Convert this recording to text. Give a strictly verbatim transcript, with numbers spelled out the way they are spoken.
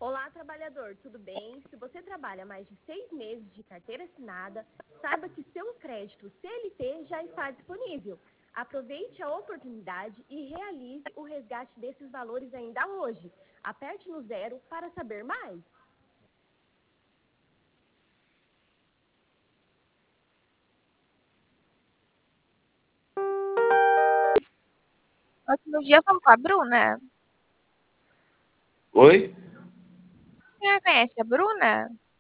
Olá, trabalhador, tudo bem? Se você trabalha mais de seis meses de carteira assinada, saiba que seu crédito C L T já está disponível. Aproveite a oportunidade e realize o resgate desses valores ainda hoje. Aperte no zero para saber mais. Outro dia eu falo com a Bruna. Oi? Você conhece a Bruna?